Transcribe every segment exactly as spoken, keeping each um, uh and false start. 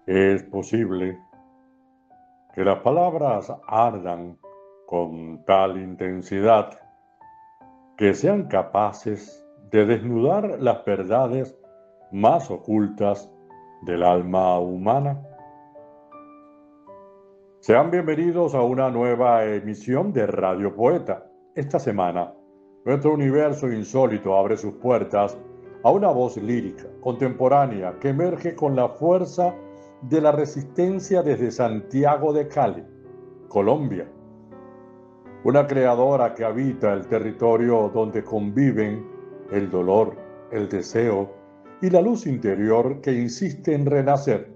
Es posible que las palabras ardan con tal intensidad que sean capaces de desnudar las verdades más ocultas del alma humana. Sean bienvenidos a una nueva emisión de Radio Poeta. Esta semana, nuestro universo insólito abre sus puertas a una voz lírica, contemporánea, que emerge con la fuerza de la resistencia desde Santiago de Cali, Colombia. Una creadora que habita el territorio donde conviven el dolor, el deseo y la luz interior que insiste en renacer.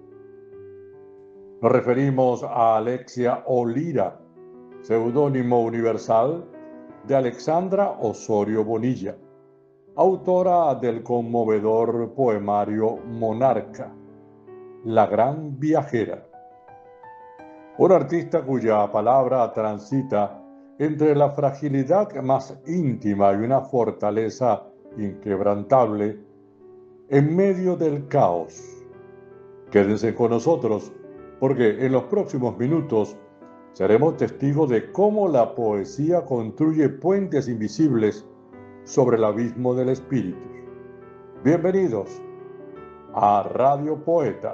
Nos referimos a Alexia Olira, seudónimo universal de Alexandra Osorio Bonilla, autora del conmovedor poemario Monarca, la gran viajera. Un artista cuya palabra transita entre la fragilidad más íntima y una fortaleza inquebrantable en medio del caos. Quédense con nosotros, porque en los próximos minutos seremos testigos de cómo la poesía construye puentes invisibles sobre el abismo del espíritu. Bienvenidos a Radio Poeta.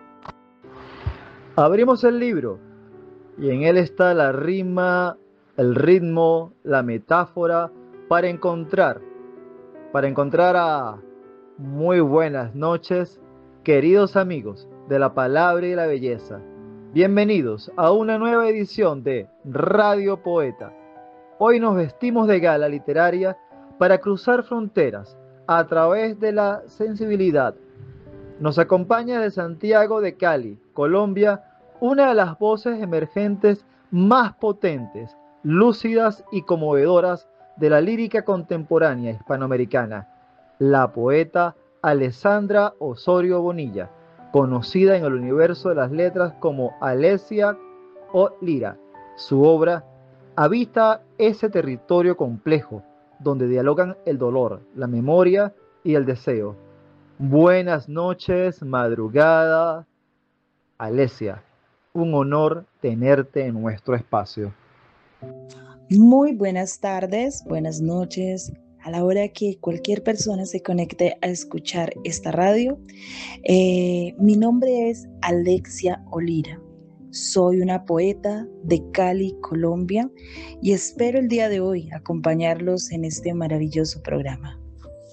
Abrimos el libro y en él está la rima, el ritmo, la metáfora para encontrar, para encontrar a muy buenas noches, queridos amigos de la palabra y la belleza. Bienvenidos a una nueva edición de Radio Poeta. Hoy nos vestimos de gala literaria para cruzar fronteras a través de la sensibilidad. Nos acompaña de Santiago de Cali, Colombia, una de las voces emergentes más potentes, lúcidas y conmovedoras de la lírica contemporánea hispanoamericana, la poeta Alexandra Osorio Bonilla, conocida en el universo de las letras como Alexia Olira. Su obra habita ese territorio complejo donde dialogan el dolor, la memoria y el deseo. Buenas noches, madrugada, Alexia. Un honor tenerte en nuestro espacio. Muy buenas tardes, buenas noches, a la hora que cualquier persona se conecte a escuchar esta radio. Eh, mi nombre es Alexia Olira. Soy una poeta de Cali, Colombia, y espero el día de hoy acompañarlos en este maravilloso programa.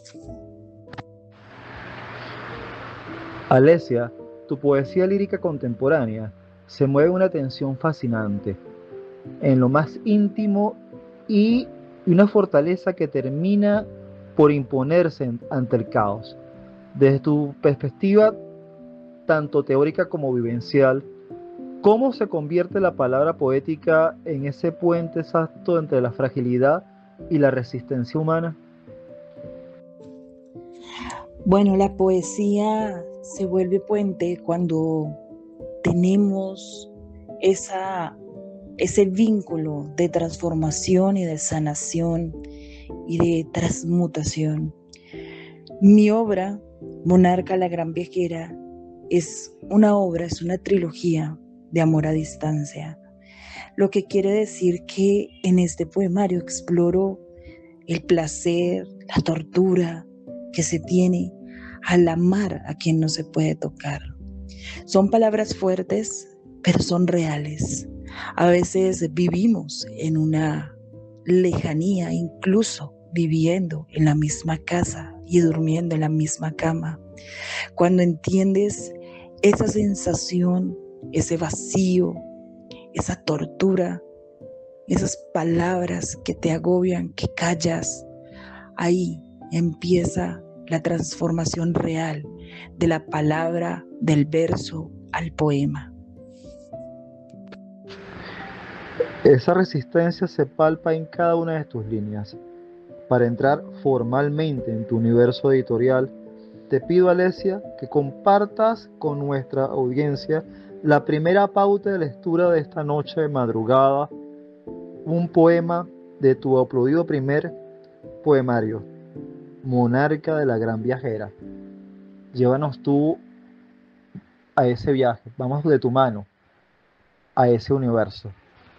Alexia, tu poesía lírica contemporánea se mueve una tensión fascinante en lo más íntimo y una fortaleza que termina por imponerse ante el caos. Desde tu perspectiva, tanto teórica como vivencial, ¿cómo se convierte la palabra poética en ese puente exacto entre la fragilidad y la resistencia humana? Bueno, la poesía se vuelve puente cuando tenemos esa, ese vínculo de transformación y de sanación y de transmutación. Mi obra, Monarca, la gran viajera, es una obra, es una trilogía de amor a distancia, lo que quiere decir que en este poemario exploro el placer, la tortura que se tiene al amar a quien no se puede tocar. Son palabras fuertes, pero son reales. A veces vivimos en una lejanía, incluso viviendo en la misma casa y durmiendo en la misma cama. Cuando entiendes esa sensación, ese vacío, esa tortura, esas palabras que te agobian, que callas, ahí empieza la transformación real de la palabra, del verso al poema. Esa resistencia se palpa en cada una de tus líneas. Para entrar formalmente en tu universo editorial, te pido, Alexia, que compartas con nuestra audiencia la primera pauta de lectura de esta noche de madrugada, un poema de tu aplaudido primer poemario, Monarca de la gran viajera. Llévanos tú a ese viaje, vamos de tu mano a ese universo.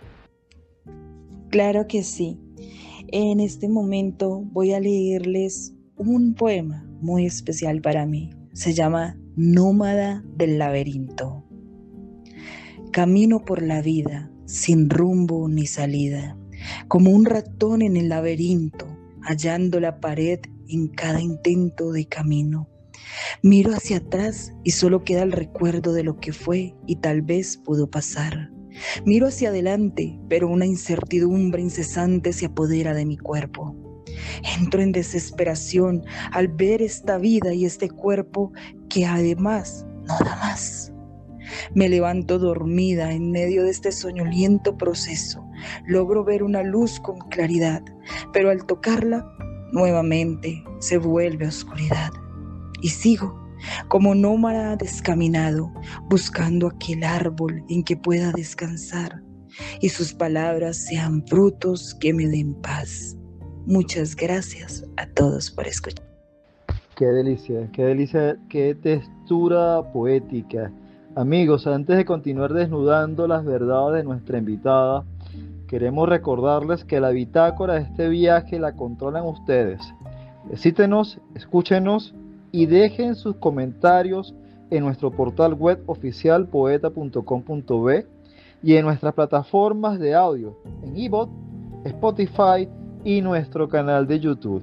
Claro que sí. En este momento voy a leerles un poema muy especial para mí. Se llama Nómada del laberinto. Camino por la vida sin rumbo ni salida, como un ratón en el laberinto, hallando la pared en cada intento de camino. Miro hacia atrás y solo queda el recuerdo de lo que fue y tal vez pudo pasar. Miro hacia adelante, pero una incertidumbre incesante se apodera de mi cuerpo. Entro en desesperación al ver esta vida y este cuerpo que además no da más. Me levanto dormida en medio de este soñoliento proceso. Logro ver una luz con claridad, pero al tocarla, nuevamente se vuelve oscuridad. Y sigo como nómada descaminado, buscando aquel árbol en que pueda descansar y sus palabras sean frutos que me den paz. Muchas gracias a todos por escuchar. Qué delicia, qué delicia, qué textura poética. Amigos, antes de continuar desnudando las verdades de nuestra invitada, queremos recordarles que la bitácora de este viaje la controlan ustedes. Visítenos, escúchenos y dejen sus comentarios en nuestro portal web oficial poeta punto com punto be y en nuestras plataformas de audio, en iVoox, Spotify y nuestro canal de YouTube.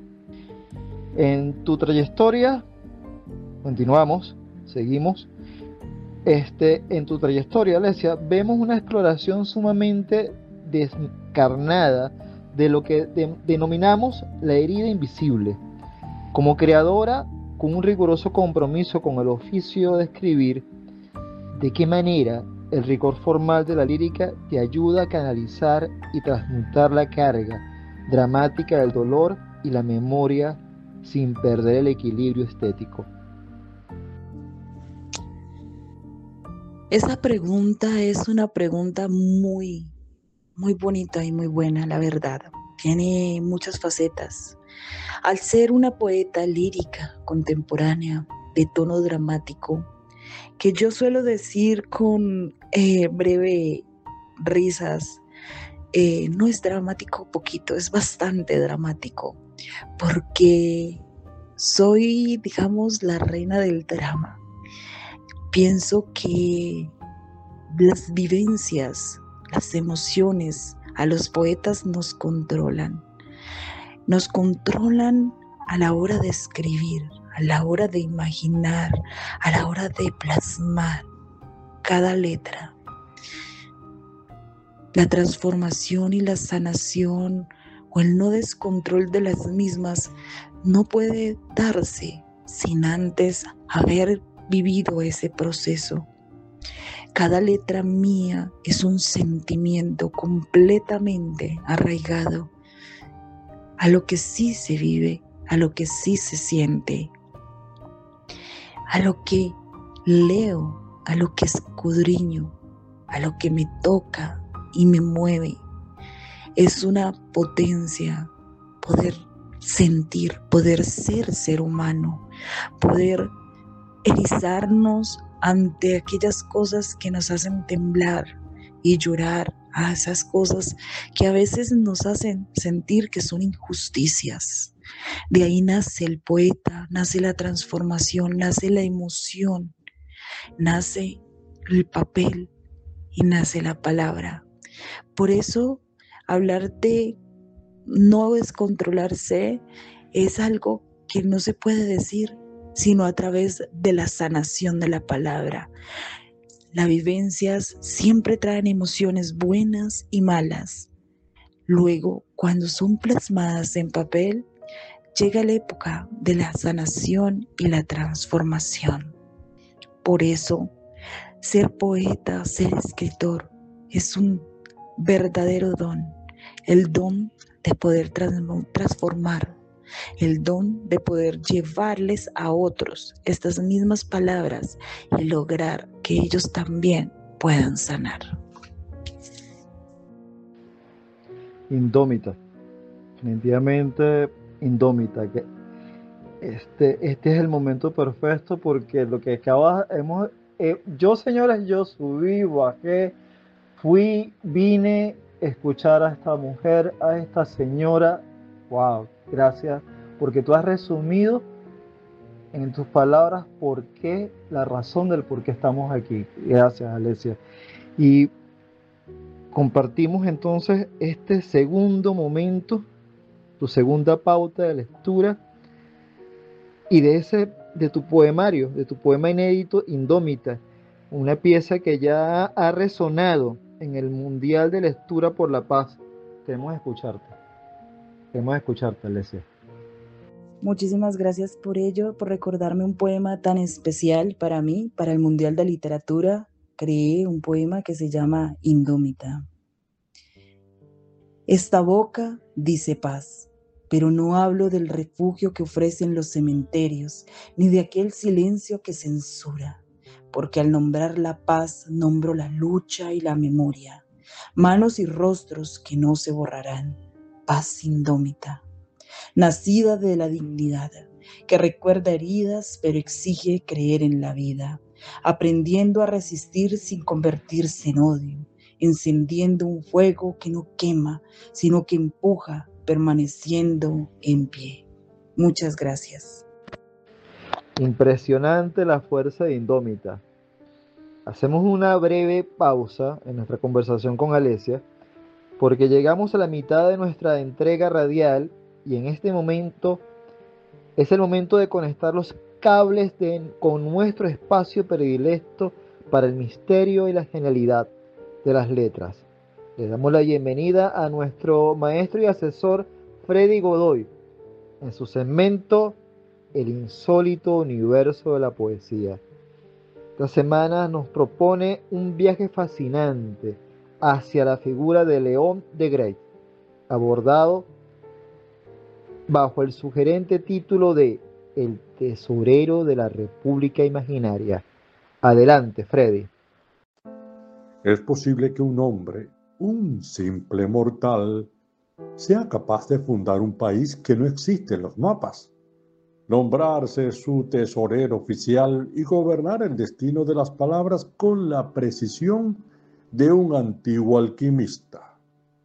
En tu trayectoria, continuamos, seguimos. Este, en tu trayectoria, Alesia, vemos una exploración sumamente descarnada de lo que de, denominamos la herida invisible. Como creadora, con un riguroso compromiso con el oficio de escribir, ¿de qué manera el rigor formal de la lírica te ayuda a canalizar y transmutar la carga dramática del dolor y la memoria sin perder el equilibrio estético? Esa pregunta es una pregunta muy, muy bonita y muy buena, la verdad. Tiene muchas facetas. Al ser una poeta lírica, contemporánea, de tono dramático, que yo suelo decir con eh, breve risas, eh, no es dramático poquito, es bastante dramático, porque soy, digamos, la reina del drama. Pienso que las vivencias, las emociones a los poetas nos controlan. Nos controlan a la hora de escribir, a la hora de imaginar, a la hora de plasmar cada letra. La transformación y la sanación o el no descontrol de las mismas no puede darse sin antes haber vivido ese proceso. Cada letra mía es un sentimiento completamente arraigado a lo que sí se vive, a lo que sí se siente, a lo que leo, a lo que escudriño, a lo que me toca y me mueve. Es una potencia poder sentir, poder ser ser humano, poder erizarnos ante aquellas cosas que nos hacen temblar y llorar, a esas cosas que a veces nos hacen sentir que son injusticias. De ahí nace el poeta, nace la transformación, nace la emoción, nace el papel y nace la palabra. Por eso hablar de no descontrolarse es algo que no se puede decir sino a través de la sanación de la palabra. Las vivencias siempre traen emociones buenas y malas. Luego, cuando son plasmadas en papel, llega la época de la sanación y la transformación. Por eso, ser poeta, ser escritor, es un verdadero don. El don de poder transformar, el don de poder llevarles a otros estas mismas palabras y lograr que ellos también puedan sanar. Indómita, definitivamente indómita. Este, este es el momento perfecto porque lo que acabas, hemos eh, yo, señores, yo subí, bajé, fui, vine a escuchar a esta mujer, a esta señora. Wow, gracias, porque tú has resumido en tus palabras por qué, la razón del por qué estamos aquí. Gracias, Alesia. Y compartimos entonces este segundo momento, tu segunda pauta de lectura, y de ese, de tu poemario, de tu poema inédito, Indómita, una pieza que ya ha resonado en el Mundial de Lectura por la Paz. Queremos escucharte. Queremos escucharte, Alesia. Muchísimas gracias por ello, por recordarme un poema tan especial para mí, para el Mundial de Literatura. Creé un poema que se llama Indómita. Esta boca dice paz, pero no hablo del refugio que ofrecen los cementerios, ni de aquel silencio que censura, porque al nombrar la paz nombro la lucha y la memoria, manos y rostros que no se borrarán, paz indómita, nacida de la dignidad, que recuerda heridas pero exige creer en la vida, aprendiendo a resistir sin convertirse en odio, encendiendo un fuego que no quema, sino que empuja, permaneciendo en pie. Muchas gracias. Impresionante la fuerza de Indómita. Hacemos una breve pausa en nuestra conversación con Alesia, porque llegamos a la mitad de nuestra entrega radial y en este momento es el momento de conectar los cables de, con nuestro espacio predilecto para el misterio y la genialidad de las letras. Le damos la bienvenida a nuestro maestro y asesor Freddy Godoy en su segmento El insólito universo de la poesía. Esta semana nos propone un viaje fascinante hacia la figura de León de Greiff, abordado bajo el sugerente título de El tesorero de la República Imaginaria. Adelante, Freddy. Es posible que un hombre, un simple mortal, sea capaz de fundar un país que no existe en los mapas, nombrarse su tesorero oficial y gobernar el destino de las palabras con la precisión de un antiguo alquimista.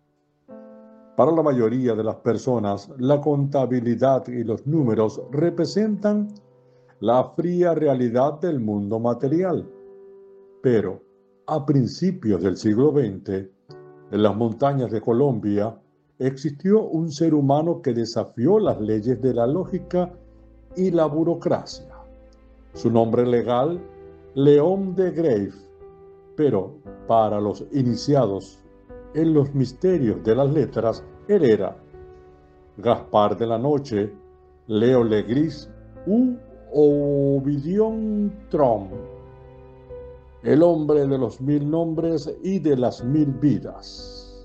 Para la mayoría de las personas, la contabilidad y los números representan la fría realidad del mundo material. Pero, a principios del siglo veinte, en las montañas de Colombia, existió un ser humano que desafió las leyes de la lógica y la burocracia. Su nombre legal, León de Greiff, pero para los iniciados en los misterios de las letras, él era Gaspar de la Noche, Leo Legris u Ovidión Trom, el hombre de los mil nombres y de las mil vidas.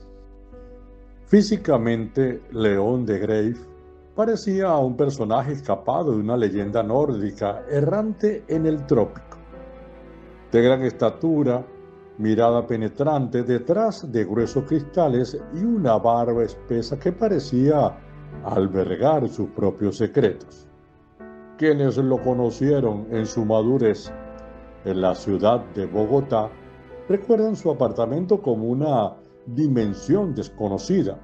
Físicamente, León de Greiff parecía un personaje escapado de una leyenda nórdica errante en el trópico. De gran estatura, mirada penetrante detrás de gruesos cristales y una barba espesa que parecía albergar sus propios secretos. Quienes lo conocieron en su madurez en la ciudad de Bogotá recuerdan su apartamento como una dimensión desconocida.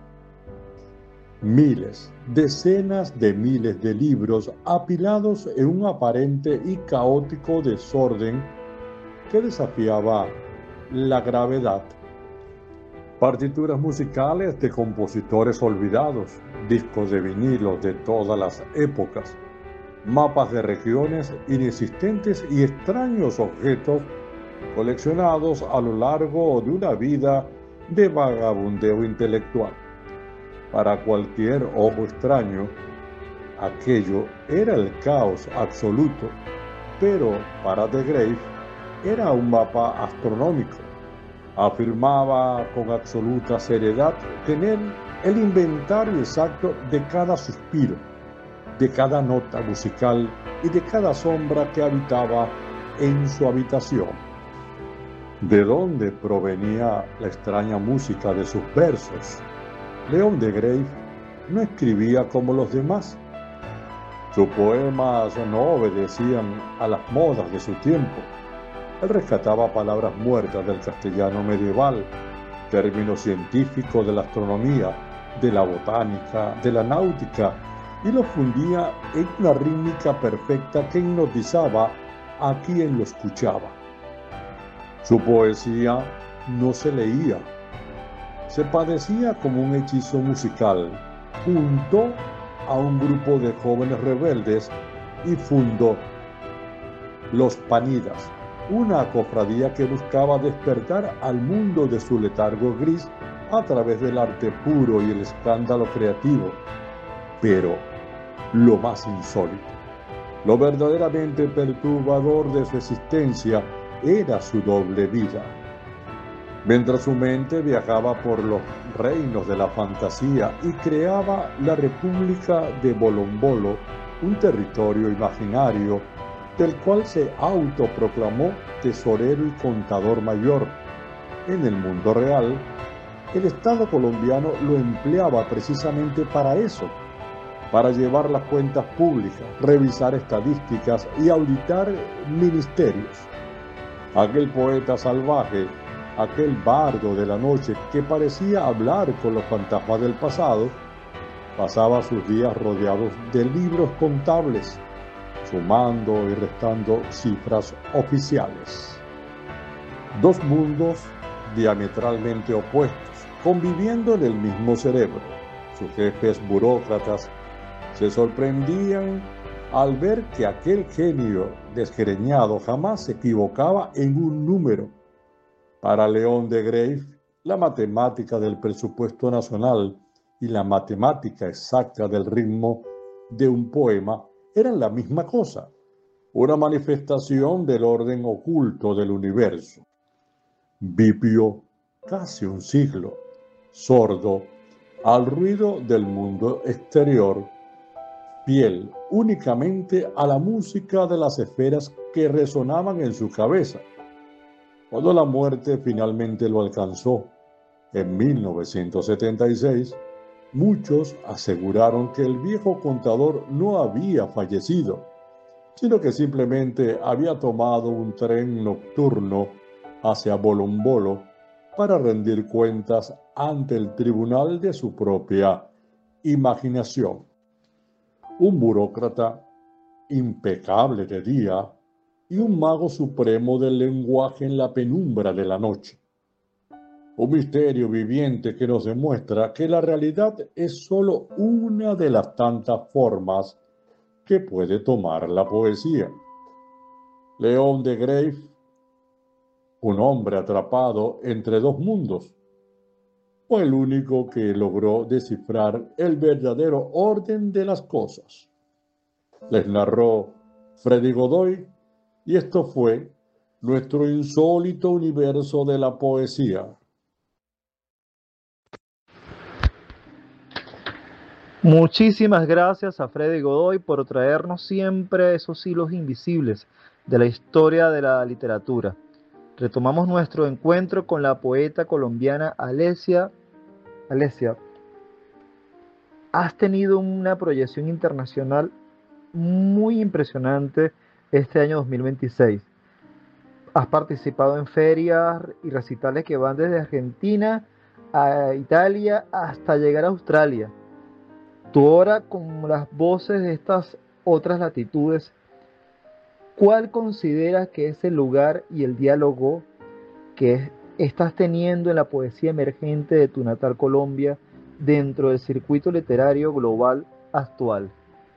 Miles, decenas de miles de libros apilados en un aparente y caótico desorden que desafiaba la gravedad. Partituras musicales de compositores olvidados, discos de vinilo de todas las épocas, mapas de regiones inexistentes y extraños objetos coleccionados a lo largo de una vida de vagabundeo intelectual. Para cualquier ojo extraño, aquello era el caos absoluto, pero para de Greiff era un mapa astronómico. Afirmaba con absoluta seriedad tener el inventario exacto de cada suspiro, de cada nota musical y de cada sombra que habitaba en su habitación. ¿De dónde provenía la extraña música de sus versos? León de Greiff no escribía como los demás. Sus poemas no obedecían a las modas de su tiempo. Él rescataba palabras muertas del castellano medieval, términos científicos de la astronomía, de la botánica, de la náutica, y los fundía en una rítmica perfecta que hipnotizaba a quien lo escuchaba. Su poesía no se leía, se padecía como un hechizo musical. Juntó a un grupo de jóvenes rebeldes y fundó los Panidas, una cofradía que buscaba despertar al mundo de su letargo gris a través del arte puro y el escándalo creativo. Pero lo más insólito, lo verdaderamente perturbador de su existencia era su doble vida. Mientras su mente viajaba por los reinos de la fantasía y creaba la República de Bolombolo, un territorio imaginario del cual se autoproclamó tesorero y contador mayor. En el mundo real, el Estado colombiano lo empleaba precisamente para eso, para llevar las cuentas públicas, revisar estadísticas y auditar ministerios. Aquel poeta salvaje, aquel bardo de la noche que parecía hablar con los fantasmas del pasado, pasaba sus días rodeados de libros contables, sumando y restando cifras oficiales. Dos mundos diametralmente opuestos, conviviendo en el mismo cerebro. Sus jefes burócratas se sorprendían al ver que aquel genio desgreñado jamás se equivocaba en un número. Para León de Greiff, la matemática del presupuesto nacional y la matemática exacta del ritmo de un poema eran la misma cosa, una manifestación del orden oculto del universo. Vivió casi un siglo, sordo al ruido del mundo exterior, fiel únicamente a la música de las esferas que resonaban en su cabeza. Cuando la muerte finalmente lo alcanzó, en mil novecientos setenta y seis, muchos aseguraron que el viejo contador no había fallecido, sino que simplemente había tomado un tren nocturno hacia Bolombolo para rendir cuentas ante el tribunal de su propia imaginación. Un burócrata impecable de día y un mago supremo del lenguaje en la penumbra de la noche. Un misterio viviente que nos demuestra que la realidad es solo una de las tantas formas que puede tomar la poesía. León de Greiff, un hombre atrapado entre dos mundos, fue el único que logró descifrar el verdadero orden de las cosas. Les narró Freddy Godoy, y esto fue nuestro insólito universo de la poesía. Muchísimas gracias a Freddy Godoy por traernos siempre esos hilos invisibles de la historia de la literatura. Retomamos nuestro encuentro con la poeta colombiana Alesia. Alesia, has tenido una proyección internacional muy impresionante este año dos mil veintiséis. Has participado en ferias y recitales que van desde Argentina a Italia hasta llegar a Australia. Tú ahora, con las voces de estas otras latitudes, ¿cuál consideras que es el lugar y el diálogo que estás teniendo en la poesía emergente de tu natal Colombia dentro del circuito literario global actual?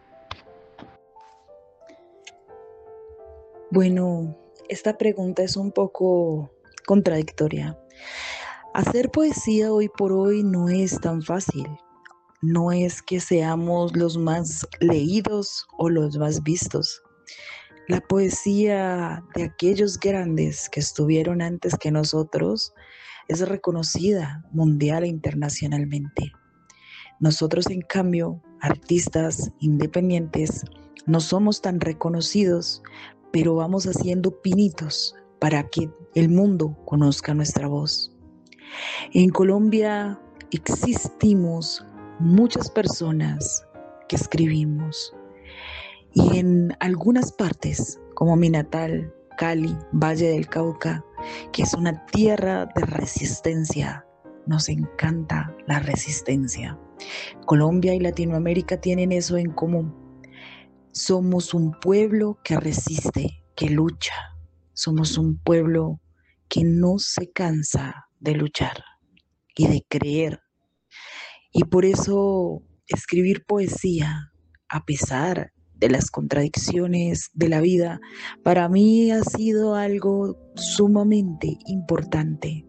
Bueno, esta pregunta es un poco contradictoria. Hacer poesía hoy por hoy no es tan fácil. No es que seamos los más leídos o los más vistos. La poesía de aquellos grandes que estuvieron antes que nosotros es reconocida mundial e internacionalmente. Nosotros, en cambio, artistas independientes, no somos tan reconocidos, pero vamos haciendo pinitos para que el mundo conozca nuestra voz. En Colombia existimos muchas personas que escribimos, y en algunas partes, como mi natal Cali, Valle del Cauca, que es una tierra de resistencia. Nos encanta la resistencia. Colombia y Latinoamérica tienen eso en común. Somos un pueblo que resiste, que lucha. Somos un pueblo que no se cansa de luchar y de creer. Y por eso escribir poesía, a pesar de las contradicciones de la vida, para mí ha sido algo sumamente importante,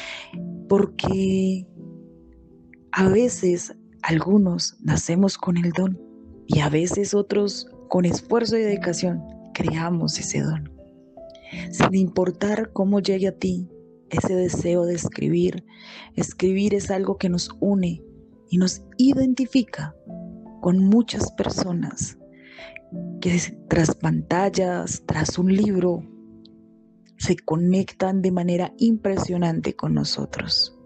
porque a veces algunos nacemos con el don y a veces otros con esfuerzo y dedicación creamos ese don. Sin importar cómo llegue a ti ese deseo de escribir, escribir es algo que nos une y nos identifica con muchas personas que tras pantallas, tras un libro, se conectan de manera impresionante con nosotros.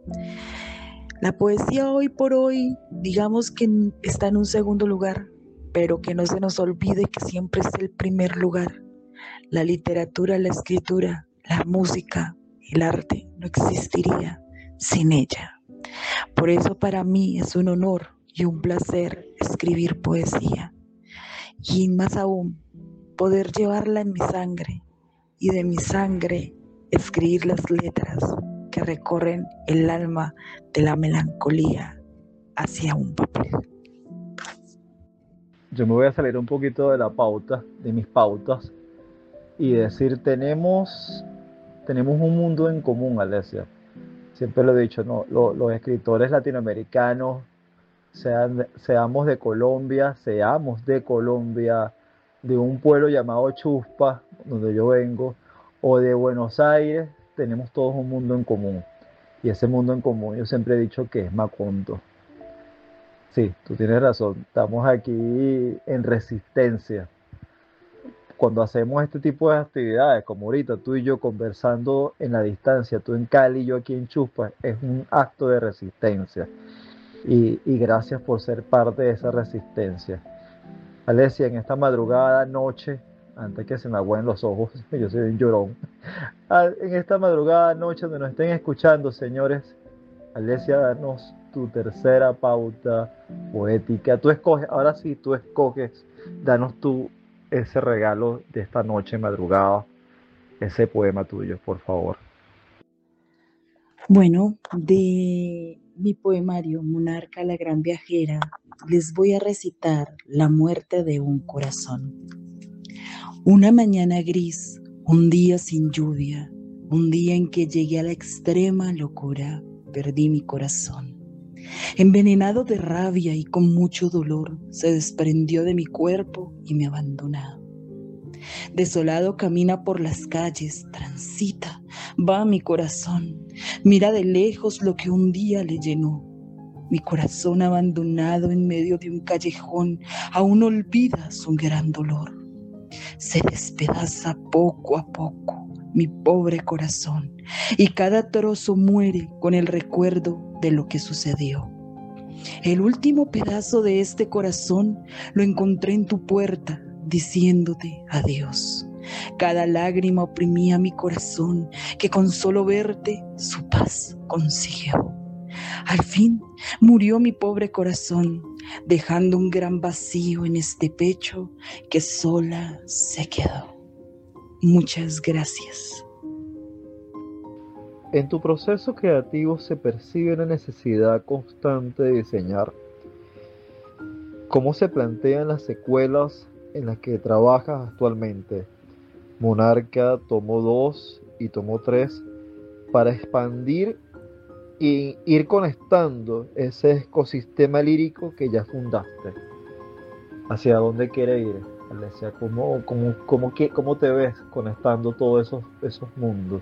La poesía hoy por hoy, digamos que está en un segundo lugar, pero que no se nos olvide que siempre es el primer lugar. La literatura, la escritura, la música, el arte no existiría sin ella. Por eso para mí es un honor y un placer escribir poesía. Y más aún, poder llevarla en mi sangre y de mi sangre escribir las letras que recorren el alma de la melancolía hacia un papel. Yo me voy a salir un poquito de la pauta, de mis pautas, y decir, tenemos, tenemos un mundo en común, Alesia. Siempre lo he dicho, ¿no? Los, los escritores latinoamericanos, sean, seamos de Colombia, seamos de Colombia, de un pueblo llamado Chuspa, donde yo vengo, o de Buenos Aires, tenemos todos un mundo en común. Y ese mundo en común yo siempre he dicho que es Macondo. Sí, tú tienes razón, estamos aquí en resistencia. Cuando hacemos este tipo de actividades, como ahorita tú y yo conversando en la distancia, tú en Cali y yo aquí en Chuspa, es un acto de resistencia. Y, y gracias por ser parte de esa resistencia. Alesia, en esta madrugada, noche, antes que se me agüen los ojos, yo soy un llorón. En esta madrugada, noche, donde nos estén escuchando, señores, Alesia, danos tu tercera pauta poética. Tú escoges, ahora sí, tú escoges, danos tú ese regalo de esta noche madrugada, ese poema tuyo, por favor. Bueno, de mi poemario Monarca la Gran Viajera, les voy a recitar La muerte de un corazón. Una mañana gris, un día sin lluvia, un día en que llegué a la extrema locura, perdí mi corazón. Envenenado de rabia y con mucho dolor, se desprendió de mi cuerpo y me abandonó. Desolado camina por las calles, transita, va mi corazón, mira de lejos lo que un día le llenó. Mi corazón abandonado en medio de un callejón, aún olvida su gran dolor. Se despedaza poco a poco mi pobre corazón, y cada trozo muere con el recuerdo de lo que sucedió. El último pedazo de este corazón lo encontré en tu puerta, diciéndote adiós. Cada lágrima oprimía mi corazón, que con solo verte su paz consiguió. Al fin murió mi pobre corazón, dejando un gran vacío en este pecho que sola se quedó. Muchas gracias. En tu proceso creativo se percibe una necesidad constante de diseñar. ¿Cómo se plantean las secuelas en las que trabajas actualmente? Monarca tomó dos y tomó tres para expandir e ir conectando ese ecosistema lírico que ya fundaste. ¿Hacia dónde quiere ir, Alesia? ¿Cómo, cómo, cómo, qué, cómo te ves conectando todos esos, esos mundos?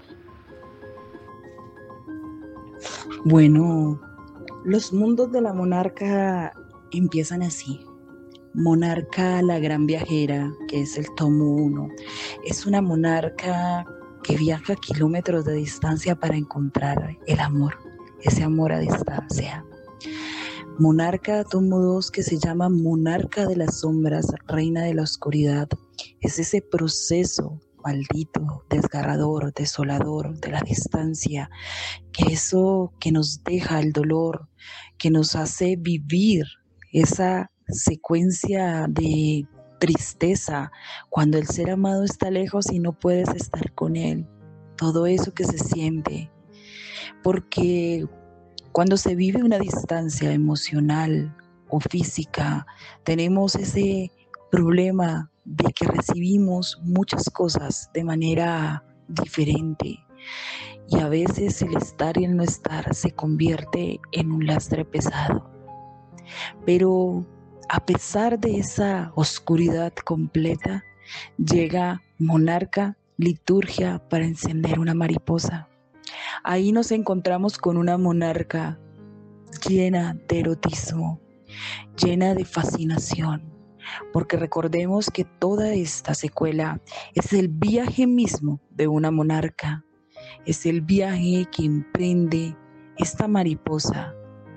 Bueno, los mundos de la Monarca empiezan así. Monarca la Gran Viajera, que es el tomo uno, es una monarca que viaja kilómetros de distancia para encontrar el amor, ese amor a distancia. Monarca tomo dos, que se llama Monarca de las Sombras, Reina de la Oscuridad, es ese proceso maldito, desgarrador, desolador de la distancia, que eso que nos deja el dolor, que nos hace vivir esa secuencia de tristeza cuando el ser amado está lejos y no puedes estar con él, todo eso que se siente, porque cuando se vive una distancia emocional o física, tenemos ese problema de que recibimos muchas cosas de manera diferente y a veces el estar y el no estar se convierte en un lastre pesado. Pero a pesar de esa oscuridad completa, llega Monarca Liturgia para encender una mariposa. Ahí nos encontramos con una monarca llena de erotismo, llena de fascinación, porque recordemos que toda esta secuela es el viaje mismo de una monarca, es el viaje que emprende esta mariposa,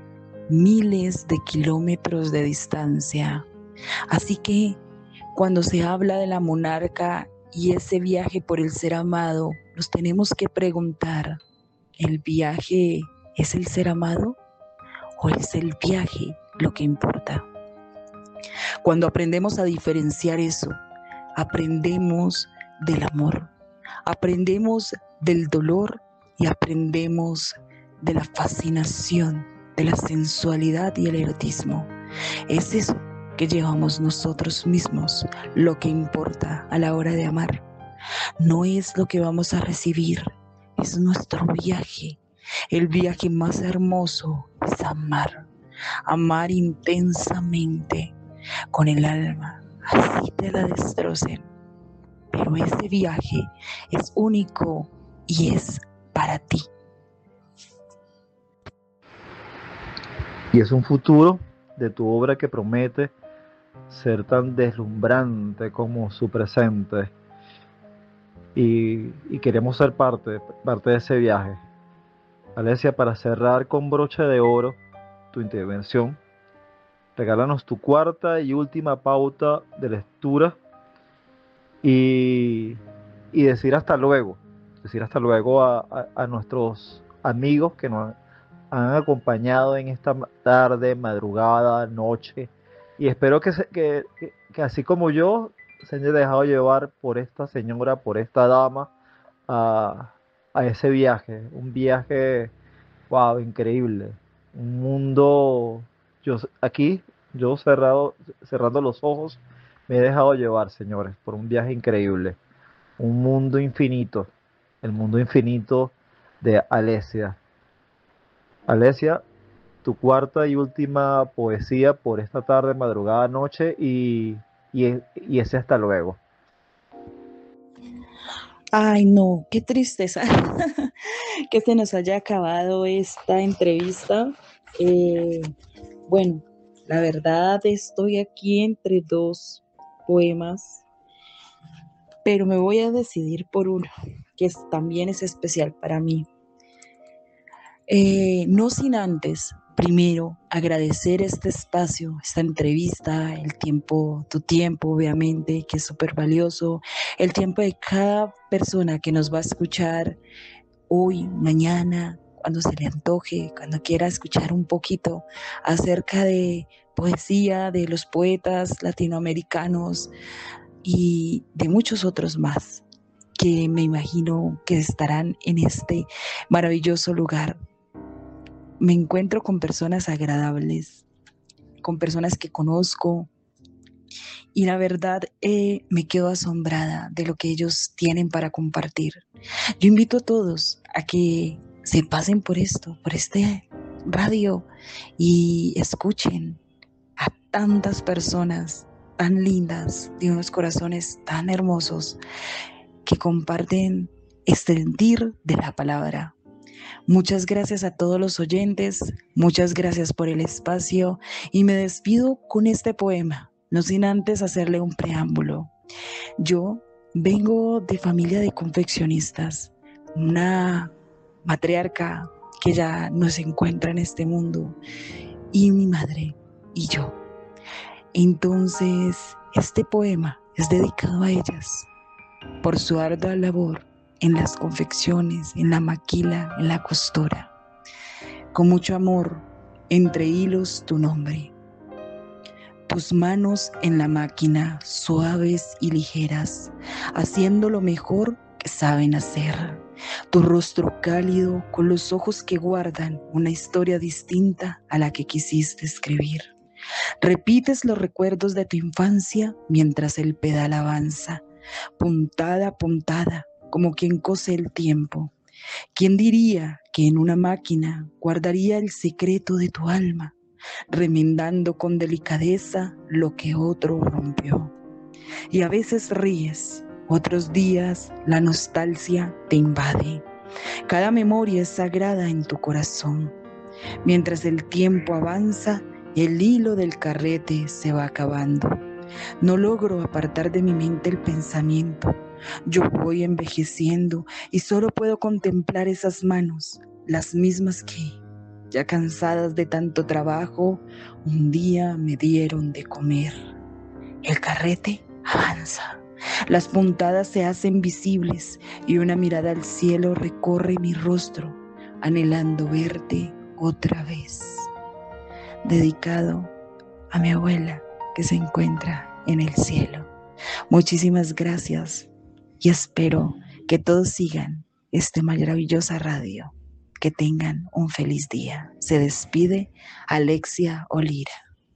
miles de kilómetros de distancia. Así que cuando se habla de la monarca y ese viaje por el ser amado, nos tenemos que preguntar, ¿el viaje es el ser amado o es el viaje lo que importa? Cuando aprendemos a diferenciar eso, aprendemos del amor, aprendemos del dolor y aprendemos de la fascinación, de la sensualidad y el erotismo. Es eso que llevamos nosotros mismos, lo que importa a la hora de amar. No es lo que vamos a recibir, es nuestro viaje. El viaje más hermoso es amar, amar intensamente, con el alma, así te la destrocen. Pero ese viaje es único y es para ti. Y es un futuro de tu obra que promete ser tan deslumbrante como su presente. Y, y queremos ser parte, parte de ese viaje. Alesia, para cerrar con broche de oro tu intervención, regálanos tu cuarta y última pauta de lectura y, y decir hasta luego, decir hasta luego a, a, a nuestros amigos que nos han acompañado en esta tarde, madrugada, noche, y espero que, se, que, que, que así como yo se hayan dejado llevar por esta señora, por esta dama, a, a ese viaje, un viaje, wow, increíble, un mundo, yo aquí, yo cerrado, cerrando los ojos, me he dejado llevar, señores, por un viaje increíble, un mundo infinito, el mundo infinito de Alesia. Alesia, tu cuarta y última poesía por esta tarde, madrugada, noche y, y, y ese hasta luego. Ay, no, qué tristeza que se nos haya acabado esta entrevista. Eh, bueno, la verdad estoy aquí entre dos poemas, pero me voy a decidir por uno, que es, también es especial para mí. Eh, no sin antes, primero, agradecer este espacio, esta entrevista, el tiempo, tu tiempo, obviamente, que es súper valioso, el tiempo de cada persona que nos va a escuchar hoy, mañana, cuando se le antoje, cuando quiera escuchar un poquito acerca de poesía, de los poetas latinoamericanos y de muchos otros más, que me imagino que estarán en este maravilloso lugar. Me encuentro con personas agradables, con personas que conozco y la verdad eh, me quedo asombrada de lo que ellos tienen para compartir. Yo invito a todos a que se pasen por esto, por este radio y escuchen a tantas personas tan lindas, de unos corazones tan hermosos que comparten este sentir de la palabra. Muchas gracias a todos los oyentes, muchas gracias por el espacio y me despido con este poema, no sin antes hacerle un preámbulo. Yo vengo de familia de confeccionistas, una matriarca que ya no se encuentra en este mundo y mi madre y yo. Entonces, este poema es dedicado a ellas, por su ardua labor en las confecciones, en la maquila, en la costura. Con mucho amor, entre hilos tu nombre. Tus manos en la máquina, suaves y ligeras, haciendo lo mejor que saben hacer. Tu rostro cálido con los ojos que guardan una historia distinta a la que quisiste escribir. Repites los recuerdos de tu infancia mientras el pedal avanza, puntada a puntada, como quien cose el tiempo. ¿Quién diría que en una máquina guardaría el secreto de tu alma, remendando con delicadeza lo que otro rompió? Y a veces ríes, otros días la nostalgia te invade. Cada memoria es sagrada en tu corazón. Mientras el tiempo avanza, el hilo del carrete se va acabando. No logro apartar de mi mente el pensamiento. Yo voy envejeciendo y solo puedo contemplar esas manos, las mismas que, ya cansadas de tanto trabajo, un día me dieron de comer. El carrete avanza, las puntadas se hacen visibles y una mirada al cielo recorre mi rostro, anhelando verte otra vez. Dedicado a mi abuela que se encuentra en el cielo. Muchísimas gracias y espero que todos sigan esta maravillosa radio. Que tengan un feliz día. Se despide Alexia Olira.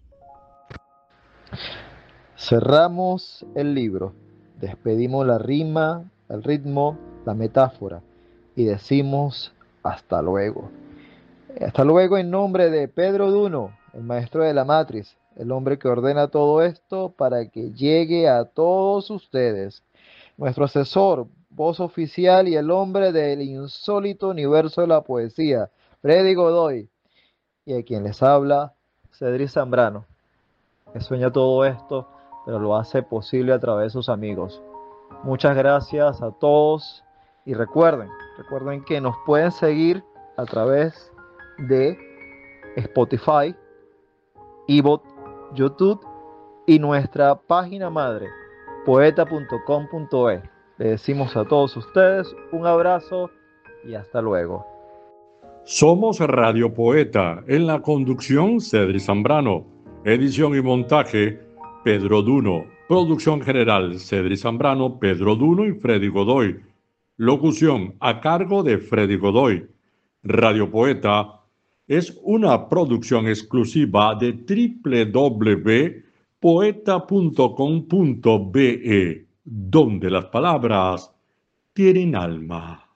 Cerramos el libro, despedimos la rima, el ritmo, la metáfora y decimos hasta luego. Hasta luego en nombre de Pedro Duno, el maestro de la matriz, el hombre que ordena todo esto para que llegue a todos ustedes. Nuestro asesor, voz oficial y el hombre del insólito universo de la poesía, Freddy Godoy. Y a quien les habla, Cedric Zambrano, que sueña todo esto, pero lo hace posible a través de sus amigos. Muchas gracias a todos y recuerden, recuerden que nos pueden seguir a través de Spotify, iVoox, YouTube y nuestra página madre, poeta punto com punto e. Le decimos a todos ustedes un abrazo y hasta luego. Somos Radio Poeta, en la conducción Cedric Zambrano, edición y montaje Pedro Duno, producción general Cedric Zambrano, Pedro Duno y Freddy Godoy, locución a cargo de Freddy Godoy. Radio Poeta es una producción exclusiva de doble u doble u doble u punto poeta punto com punto be, donde las palabras tienen alma.